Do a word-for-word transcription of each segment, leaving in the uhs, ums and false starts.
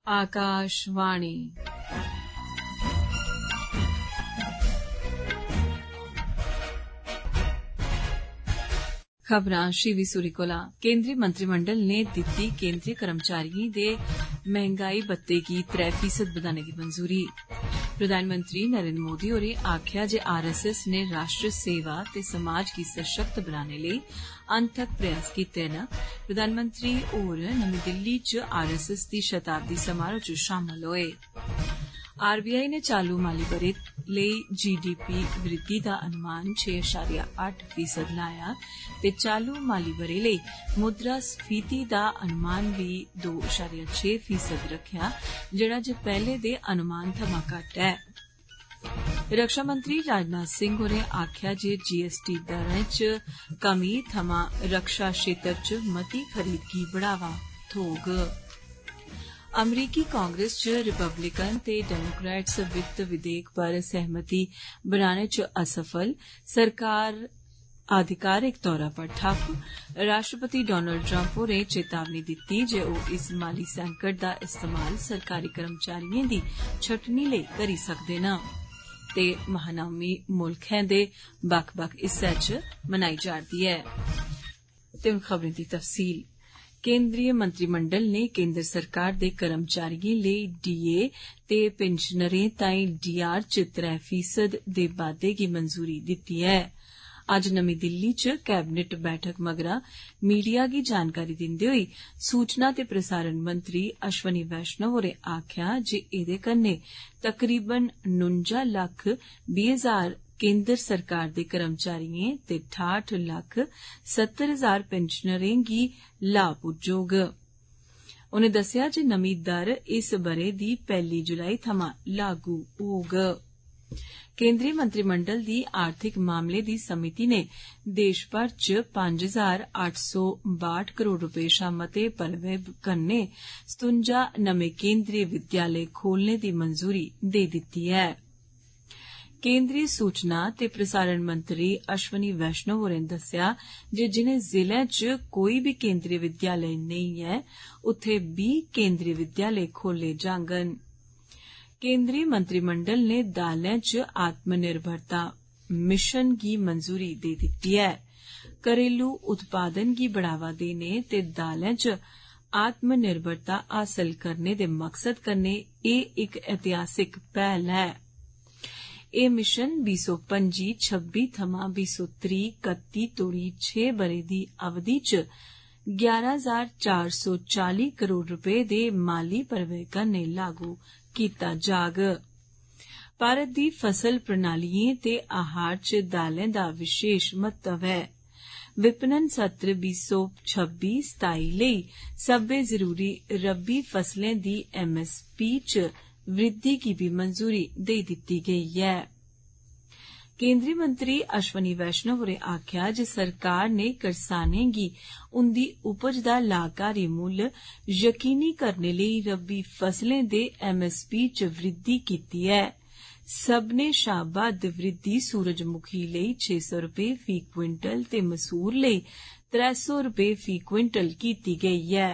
आकाशवाणी खबरां शिवी सूरी कोला। केंद्रीय मंत्रिमंडल ने दित्ती केंद्रीय कर्मचारियें दे महंगाई भत्ते गी त्रै फीसद बधाने दी मंजूरी। प्रधानमंत्री नरेंद्र मोदी होरें आखेआ जे आर एस एस ने राष्ट्र सेवा ते समाज गी सशक्त बनाने लेई अनथक प्रयास कीते न। प्रधानमंत्री होर नमीं दिल्ली च आर एस एस दी शताब्दी समारोह च शामल होए। आर बी आई ने चालू माली बरे लेई जी डी पी वृद्धि दा अनुमान छे अशारिया अट्ठ फीसद लाया ते चालू माली बरे लेई मुद्रा स्फीति दा अनुमान बी दो अशारिया छे फीसद रखेआ, जेड़ा जे पैहले दे अनुमान थमां घट्ट ऐ। रक्षा मंत्री राजनाथ सिंह होरें आखेआ जे जी एस टी दरें च कमी थमां रक्षा क्षेत्र च मती खरीद गी बढ़ावा थ्होग। अमरीकी कांग्रेस च रिपब्लिकन ते डेमोक्रेट्स वित्त विधेयक पर सहमति बनाने च असफल, सरकार आधिकारिक तौरा पर ठप्प। राष्ट्रपति डोनाल्ड ट्रंप होरें चेतावनी दित्ती जे ओह इस माली संकट दा इस्तेमाल सरकारी कर्मचारियें दी छटनी लेई करी सकदे न ते महानवमी मुल्खै दे बक्ख-बक्ख हिस्सें च मनाई जा'रदी ऐ। ते हुन खबरें दी तफसील। केंद्रीय मंत्रिमंडल ने केंद्र सरकार दे कर्मचारियें लेई डी ए ते पेंशनरें ताईं डी आर च त्रै फीसद दे बाद्दे गी मंजूरी दित्ती ऐ। अज्ज नमीं दिल्ली च कैबिनेट बैठक मगरा मीडिया गी जानकारी दिंदे होई सूचना ते प्रसारण मंत्री अश्वनी वैष्णव होरें आखेआ जे एह्दे कन्नै तकरीबन नुंजा लक्ख बीह् हजार केंद्र सरकार दे कर्मचारियें ते ठाठ लक्ख सत्तर हजार पेंशनरें गी लाह् पुज्जोग। उनें दस्सेआ जे नमीं दर इस बरे दी पैह्ली जुलाई थमां लागू होग। केंद्रीय मंत्रिमंडल दी आर्थिक मामले दी समिति ने देश भर च पंज हजार अट्ठ सौ बाह्ठ करोड़ रपे शा मते परव्य कन्नै सतुंजा नमें केंद्रीय विद्यालय खोलने दी मंजूरी देई दित्ती ऐ। केंद्रीय सूचना ते प्रसारण मंत्री अश्वनी वैष्णव होरें दस्सेआ जे जिनें जिलें च कोई बी केंद्रीय विद्यालय नेईं ऐ, उत्थे बीह् केंद्रीय विद्यालय खोले जाङन। केंद्रीय मंत्रिमंडल ने दालें च आत्मनिर्भरता मिशन गी मंजूरी देई दित्ती ऐ। घरेलू उत्पादन गी बढ़ावा देने ते दालें च आत्मनिर्भरता हासल करने दे मकसद कन्नै एह् इक ऐतिहासिक पैह्ल ऐ। एह् मिशन बीह् सौ पंजी छब्बी थमां बीह् सौ त्रीह् कत्ती तोड़ी छे ब'रे दी अवधि च ग्यारां हजार चार सौ चाली करोड़ रपे दे माली परव्य कन्नै लागू कीता जाग। भारत दी फसल प्रणालियें ते आहार च दालें दा विशेष महत्व ऐ। विपणन सत्र बीह् सौ छब्बी सताई लेई सब्बै जरूरी रबी फसलें दी एम एस पी च वृद्धि गी भी मंजूरी देई दित्ती गेई ऐ। केंद्रीय मंत्री अश्वनी वैष्णव होरें आखेआ जे सरकार ने करसानें गी उंदी उपज दा लाभकारी मुल्ल यकीनी करने लेई रबी फसलें दे एम एस पी च वृद्धि कीती ऐ। सब्बनें शा बद्द वृद्धि सूरजमुखी लेई छे सौ रपे फी क्विंटल ते मसूर लेई त्रै सौ रपे फी क्विंटल कीती गेई ऐ।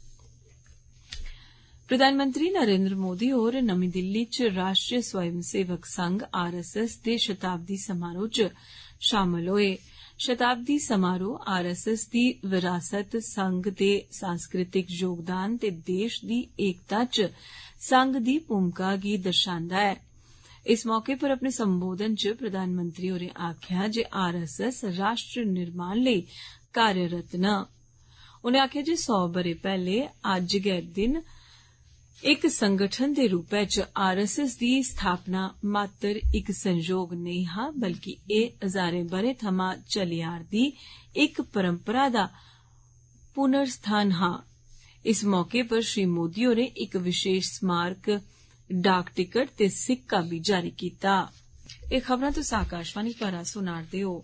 प्रधानमंत्री नरेंद्र मोदी होर नमीं दिल्ली च राष्ट्रीय स्वयं सेवक संघ आर एस एस दे शताब्दी समारोह च शामल होए। शताब्दी समारोह आर एस एस दी विरासत, संघ दे सांस्कृतिक योगदान ते देश दी एकता च संघ दी भूमिका गी दर्शांदा ऐ। इस मौके पर अपने संबोधन च प्रधानमंत्री होरें आखेआ जे आर एस एस राष्ट्र निर्माण लेई कार्यरत न। उनें आखेआ जे सौ ब'रे पैह्ले अज्ज गै दिन इक संगठन दे रूपै च आर एस एस दी स्थापना मात्र इक संयोग नेईं हा, बल्कि एह् हजारें ब'रें थमां चली आ'रदी इक परंपरा दा पुनर्स्थान हा। इस मौके पर श्री मोदी होरें इक विशेष स्मारक डाक टिकट ते सिक्का बी जारी कीता। एह् खबरां तुस आकाशवाणी पर सुना'रदे ओ।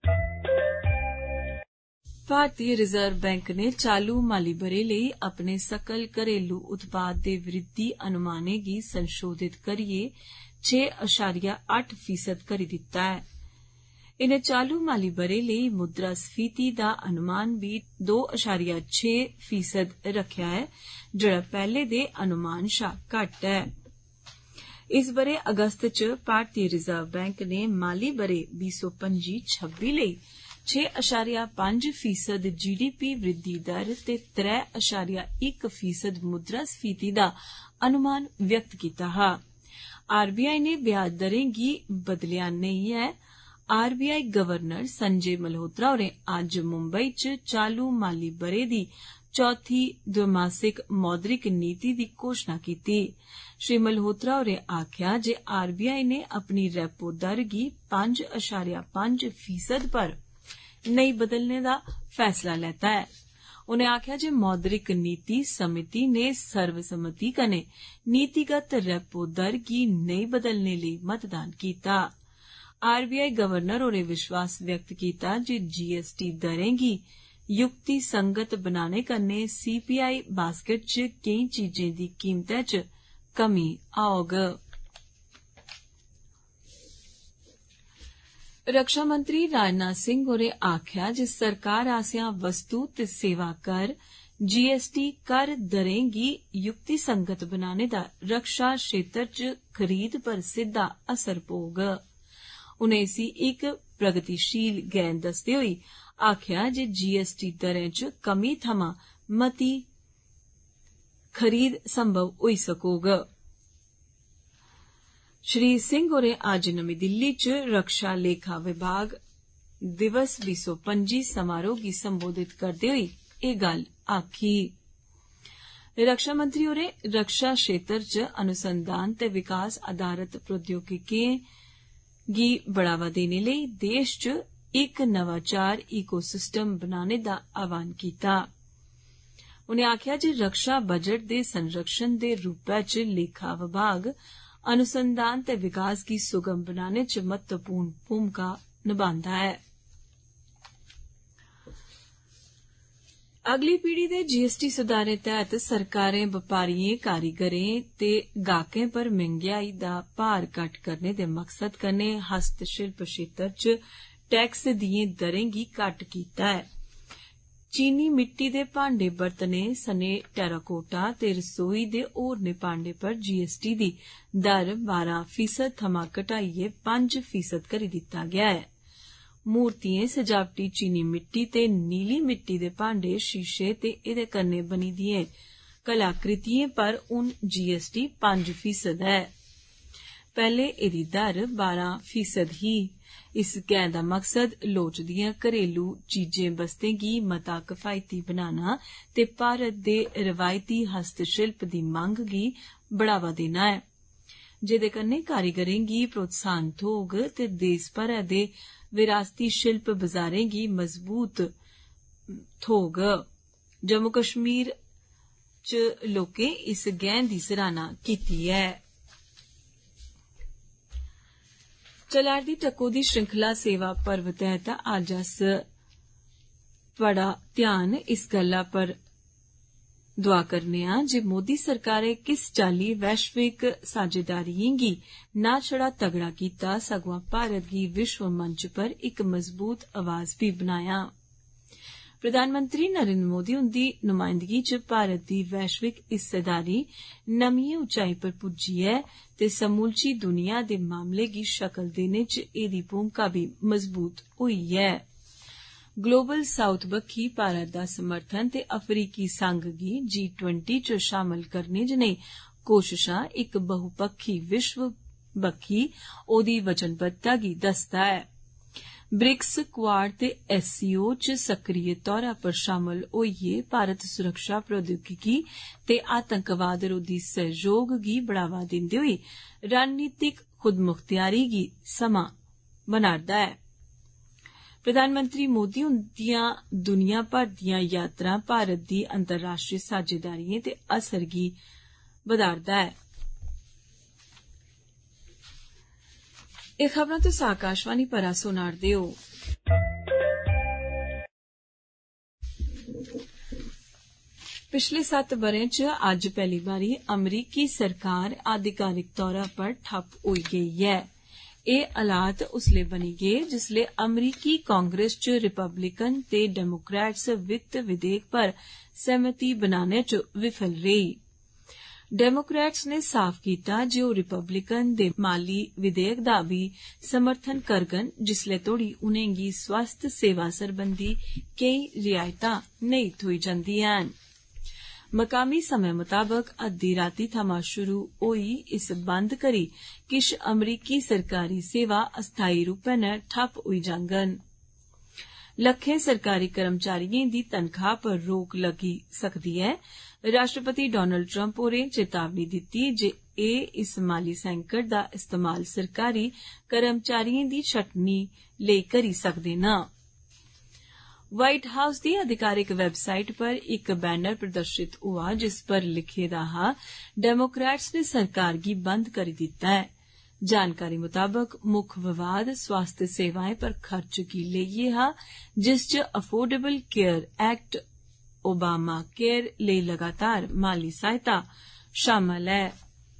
भारतीय रिजर्व बैंक ने चालू माली बरे लेई अपने सकल घरेलू उत्पाद दे वृद्धि अनुमानें गी संशोधित करियै छे अशारिया अट्ठ फीसद करी दित्ता ऐ। इन्हें चालू माली बरे लेई मुद्रास्फीति दा अनुमान भी दो अशारिया छे फीसद रखेआ है, जेड़ा पैहले दे अनुमान शा घट्ट है। इस बरे अगस्त च भारतीय रिजर्व बैंक ने माली बरे बीस सौ पंजी छब्बी लेई छे अशारिया पंज फीसद जी डी पी वृद्धि दर ते त्रै अशारिया इक फीसद मुद्रास्फीति दा अनुमान व्यक्त कीता हा। आर बी आई ने ब्याज दरें गी बदलेआ नेईं ऐ। R B I governor Sanjay Malhotra होरें अज्ज मुंबई च चालू माली बरे दी चौथी द्विमासिक मौद्रिक नीति दी घोषणा कीती। श्री मल्होत्रा होरें आखेआ जे आर बी आई ने अपनी रेपो दर गी पंज अशारिया पंज फीसद पर नेई बदलने दा फैसला लैता है। उनें आखेआ जे मौद्रिक नीति समिति ने सर्वसम्मति कन्नै नीतिगत रेपो दर गी नेई बदलने लेई मतदान कीता। आर बी आई गवर्नर होरें विश्वास व्यक्त कीता जे जी एस टी दरें गी युक्ति संगत बनाने कन्नै सी पी आई बास्केट च केई चीजें दी कीमतें च कमी औग। रक्षा मंत्री राजनाथ सिंह होरें आखेआ जे सरकार आसेआ वस्तु ते सेवा कर जी एस टी कर दरें गी युक्ति संगत बनाने दा रक्षा क्षेत्र च खरीद पर सिद्धा असर पौग। उनें इसी इक प्रगतिशील गैं दसदे होई आखेआ जे जी एस टी दरें च कमी थमां मती खरीद संभव होई सकोग। श्री सिंह होरें अज्ज नमीं दिल्ली च रक्षा लेखा विभाग दिवस बीस सौ पंजी समारोह गी संबोधित करदे होई एह गल्ल आखी। रक्षा मंत्री होरें रक्षा क्षेत्र च अनुसंधान ते विकास आधारित प्रौद्योगिकिएं गी बढ़ावा देने लेई देश च इक नवाचार इकोसिस्टम बनाने दा आह्वान कीता। उनें आखेआ जे रक्षा बजट दे संरक्षण दे रूपै च लेखा विभाग अनुसंधान ते विकास गी सुगम बनाने च महत्वपूर्ण भूमिका निभांदा है। अगली पीढ़ी दे जी एस टी सुधारें तैहत सरकारें बपारिएं कारीगरें ते गाहकें पर महंगाई दा भार घट्ट करने दे मकसद कन्नै हस्तशिल्प क्षेत्र च टैक्स दिएं दरें गी घट्ट कीता है। चीनी मिट्टी दे भांडे बरतने सने टेराकोटा ते रसोई दे होरनें भांडे पर जी एस टी दी दर बारां फीसद थमां घटाइयै पंज फीसद करी दित्ता गेआ है। मूर्तिएं, सजावटी चीनी मिट्टी ते नीली मिट्टी दे भांडे, शीशे ते एदे कन्नै बनी दिएं कलाकृतिएं पर हुन जी एस टी पंज फीसद है। पैहले एदी दर बारां फीसद ही। इस गैं दा मकसद लोड़चदियां घरेलू चीजें बस्तें गी मता किफायती बनाना ते भारत दे रवायती हस्तशिल्प दी मंग गी बढ़ावा देना है, जेदे कन्नै कारीगरें गी प्रोत्साहन थ्होग ते देश भरै दे विरासती शिल्प बजारें गी मजबूत थ्होग। जम्मू कश्मीर च लोकें इस गैं दी सराहना कीती है। चला'रदी टकोह्दी श्रृंखला सेवा पर्व तैहत अज्ज अस बड़ा ध्यान इस गल्ला पर दुआ करने आं जे मोदी सरकारै किस चाल्ली वैश्विक साझेदारिएं गी ना छड़ा तगड़ा कीता सगुआं भारत गी विश्व मंच पर इक मजबूत आवाज भी बनाया। प्रधानमंत्री नरेंद्र मोदी हुंदी नुमाइंदगी च भारत दी वैश्विक हिस्सेदारी नमिएं उचाई पर पुज्जी ऐ ते समूलची दुनिया दे मामले गी शक्ल देने च एदी भूमिका भी मजबूत होई ऐ। ग्लोबल साउथ बक्खी भारत दा समर्थन ते अफ्रीकी संघ गी जी ट्वेंटी च शामल करने जनेही कोशशां इक बहुपक्षी विश्व बक्खी ओदी वचनबद्धता गी दसदा है। ब्रिक्स, क्वाड ते एस सी ओ च सक्रिय तौरा पर शामल होइयै भारत सुरक्षा प्रौद्योगिकी ते आतंकवाद रोधी सहयोग गी बढ़ावा दिंदे होई रणनीतिक खुदमुख्तियारी गी समां बना'रदा ऐ। प्रधानमंत्री मोदी हुंदियां दुनिया भर दियां यात्रां भारत दी अंतर्राष्ट्रीय साझेदारिएं ते असर गी बधा'रदा ऐ। एह खबरां तुस आकाशवाणी परा सुना'रदे ओ। पिछले सत्त ब'रें च अज्ज पैहली बारी अमरीकी सरकार आधिकारिक तौरा पर ठप्प होई गेई ऐ। एह हालात उसले बनी गे जिसले अमरीकी कांग्रेस च रिपब्लिकन ते डेमोक्रेट्स वित्त विधेयक पर सहमति बनाने च विफल रेही। डेमोक्रेट्स ने साफ कीता जे ओह रिपब्लिकन दे माली विधेयक दा बी समर्थन करगन जिसले तोड़ी उनेंगी स्वास्थ्य सेवा सरबंधी केई रियायतां नेईं थ्होई जंदियां न। मकामी समय मुताबक अद्धी राती थमां शुरू होई इस बंद करी किश अमरीकी सरकारी सेवा अस्थायी रूपै नै ठप्प होई जाङन। लक्खें सरकारी कर्मचारियें दी तनखाह पर रोक लगी सकदी ऐ। राष्ट्रपति डोनाल्ड ट्रंप होरें चेतावनी दित्ती जे एह इस माली संकट दा इस्तेमाल सरकारी कर्मचारियें दी छटनी लेई करी सकदे न। व्हाइट हाउस दी आधिकारिक वेबसाइट पर इक बैनर प्रदर्शित हुआ जिस पर लिखे दा हा डेमोक्रेट्स ने सरकार गी बंद करी दित्ता है। जानकारी मुताबक मुक्ख विवाद स्वास्थ्य सेवाएं पर खर्च गी लेइयै हा जिस च Affordable Care Act Obamacare लेई लगातार माली सहायता शामल है।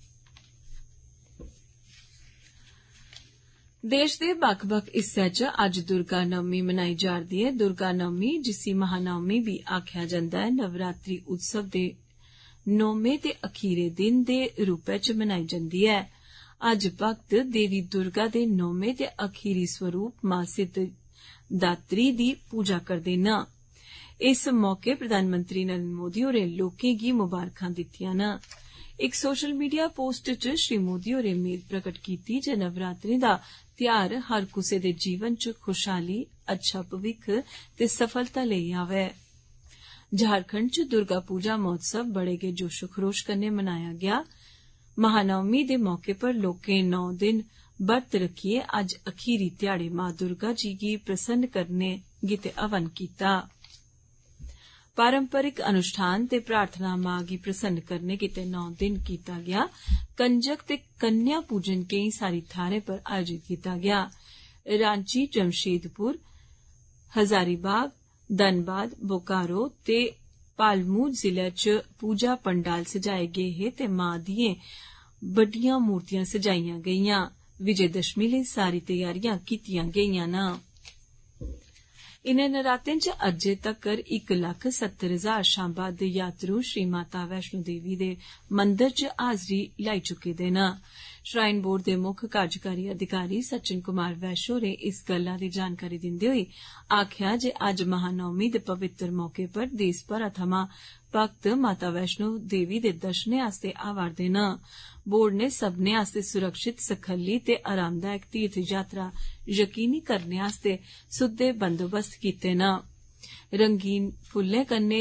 देश दे बक्ख बक्ख हिस्से च अज्ज दुर्गा नवमी मनाई जा'रदी ऐ। दुर्गा नवमी जिसी महानवमी भी आखेआ जंदा ऐ नवरात्रि उत्सव दे नौमें ते अखीरे दिन दे रूपै च मनाई जंदी ऐ। अज्ज भक्त देवी दुर्गा दे नौमें ते अखीरी स्वरूप मां सिद्धिदात्री दी पूजा करदे न। इस मौके प्रधानमंत्री नरेंद्र मोदी होरें लोकें गी मुबारखां दित्तियां न। इक सोशल मीडिया पोस्ट च श्री मोदी होरें मेद प्रकट कीती जे नवरात्रें दा त्यार हर कुसै दे जीवन च खुशहाली अच्छा भविक्ख ते सफलता लेई आवै। झारखंड च दुर्गा पूजा महोत्सव बड़े गै जोशो खरोश कन्नै मनाया गेआ। महानवमी दे मौके पर लोकें नौ दिन बरत रखियै अज्ज अखीरी ध्याड़े मां दुर्गा जी गी प्रसन्न करने गित्ते हवन कीता। पारंपरिक अनुष्ठान ते प्रार्थना मां गी प्रसन्न करने गित्ते नौ दिन कीता गेआ। कंजक ते कन्या पूजन केई सारी थाहरें पर आयोजित कीता गेआ। रांची, जमशेदपुर, हजारीबाग, धनबाद, बोकारो ते पालमू जिले च पूजा पंडाल सजाए गे हे ते मां दिएं बड्डियां मूर्तियां सजाईयां गेईयां। विजयदशमी लेई सारी तैयारियां कीतियां गेईयां न। इनें नरातें च अज्जै तक्कर इक लक्ख सत्तर हजार शां बद्द यात्रु श्री माता वैष्णो देवी दे मंदर च हाजरी लाई चुके दे न। श्राइन बोर्ड दे मुक्ख कार्यकारी अधिकारी सचिन कुमार वैश्य होरें इस गल्ला दी जानकारी दिंदे होई आखेआ जे अज्ज महानवमी दे पवित्र मौके पर देस भरा थमां भक्त माता वैष्णो देवी दे दर्शनें आस्तै आवा'रदे न। बोर्ड ने सब्भनें आस्तै सुरक्षित सखल्ली ते आरामदायक तीर्थ यात्रा यकीनी करने आस्तै सुद्दे बंदोबस्त कीते न। रंगीन फुल्लें कन्नै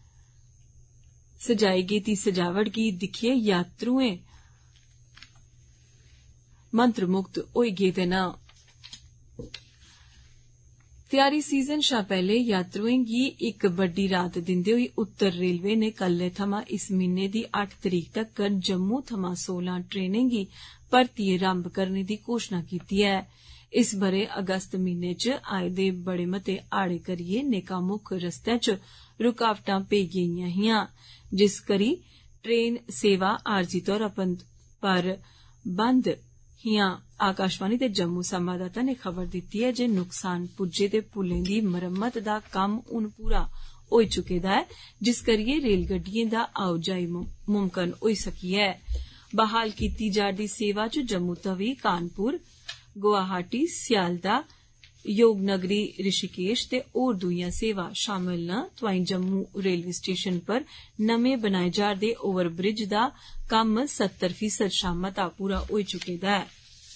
सजाई गेदी सजावट गी दिक्खियै यात्रुएं मंत्रमुग्ध होई गेदे न। त्यारी सीजन शा पैहले यात्रुएं गी इक बड्डी राहत दिंदे होई उत्तर रेलवे ने कल्लै थमां इस म्हीने दी अट्ठ तरीक तक्कर जम्मू थमां सोलां ट्रेनें गी परतियै रम्भ करने दी घोषणा कीती ऐ। इस बरे अगस्त म्हीने च आए दे बड़े मते हाड़े करियै नेका मुक्ख रस्ते च रुकावटां पेई गेईयां हियां जिस करी ट्रेन सेवा आरजी तौरा पर बंद हियां। आकाशवाणी दे जम्मू संवाददाता ने खबर दित्ती ऐ जे नुकसान पुज्जे दे पुलें दी मरम्मत दा कम्म हुन पूरा होई चुके दा ऐ जिस करियै रेलगड्डिएं दा आओ जाई मुमकन होई सकी ऐ। बहाल कीती जा'रदी सेवा च जम्मू तवी, कानपुर, गुवाहाटी, सियालदा, योगनगरी, ऋषिकेश ते होर दुईयां सेवा शामल न। तोआईं जम्मू रेलवे स्टेशन पर नमें बनाए जा'रदे ओवरब्रिज दा कम्म सत्तर फीसद शा मता पूरा होई चुके दा ऐ।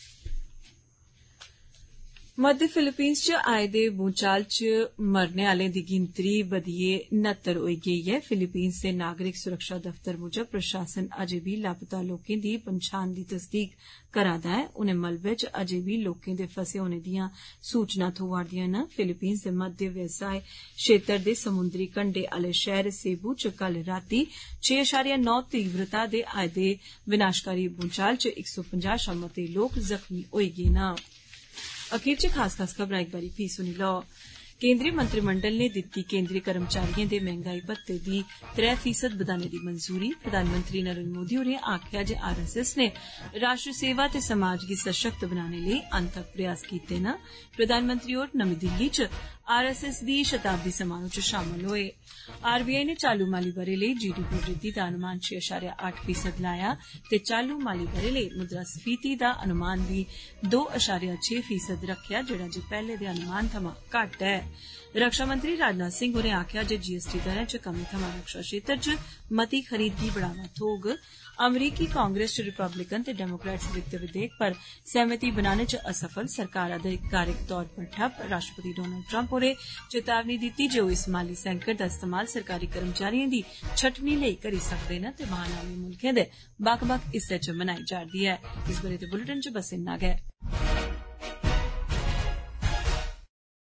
मध्य फिलीपींस च आए दे भूचाल च मरने आलें दी गिनतरी बधियै नत्तर होई गेई ऐ। फिलीपींस दे नागरिक सुरक्षा दफ्तर मुजब प्रशासन अजें बी लापता लोकें दी पंछान दी तस्दीक करा दा ऐ। उनें मलबे च अजें बी लोकें दे फसे होने दियां सूचनां थ्होआ'रदियां न। फिलीपींस दे मध्य व्यवसाय क्षेत्र दे समुंदरी कंढे आले शैहर सेबू च कल रातीं छे अशारिया नौ तीव्रता दे आए दे विनाशकारी भूचाल च इक सौ पंजाह् शा मते लोक जख्मी होई गे न। अखीर च खास खास खबरां इक बारी फ्ही सुनी लैओ। केंद्रीय मंत्रिमंडल ने दित्ती केंद्रीय कर्मचारियों दे महंगाई भत्ते दी त्रै फीसद बधाने दी मंजूरी। प्रधानमंत्री नरेंद्र मोदी होरें आखेआ जे आर एस एस ने राष्ट्र सेवा ते समाज गी सशक्त बनाने लेई अनथक प्रयास कीते न। प्रधानमंत्री होर नमीं दिल्ली च आर एस एस दी शताब्दी समारोह च शामल होए। आर बी आई ने चालू माली बरे लेई जी डी पी वृद्धि दा अनुमान छे अशारिया अट्ठ फीसद लाया ते चालू माली बरे लेई मुद्रास्फीति दा अनुमान भी दो अशारिया छे फीसद रखेआ, जेड़ा जे पैहले दे अनुमान थमां घट्ट ऐ। रक्षा मंत्री राजनाथ सिंह होरें आखेआ जे जी एस टी दरें च कमी थमां रक्षा क्षेत्र च मती खरीद गी बढ़ावा थ्होग। अमरीकी कांग्रेस च रिपब्लिकन ते डेमोक्रेट्स वित्त विधेयक पर सहमति बनाने च असफल, सरकार अधिकारिक तौर पर ठप्प। राष्ट्रपति डोनाल्ड ट्रंप होरें चेतावनी दित्ती जे ओह इस माली संकट दा इस्तेमाल सरकारी कर्मचारियों दी छटनी लेई करी सकदे न ते महानामी मुल्खें दे बक्ख बक्ख हिस्सें च मनाई जा'रदी ऐ। इस बारे दे बुलेटिन च बस इन्ना गै।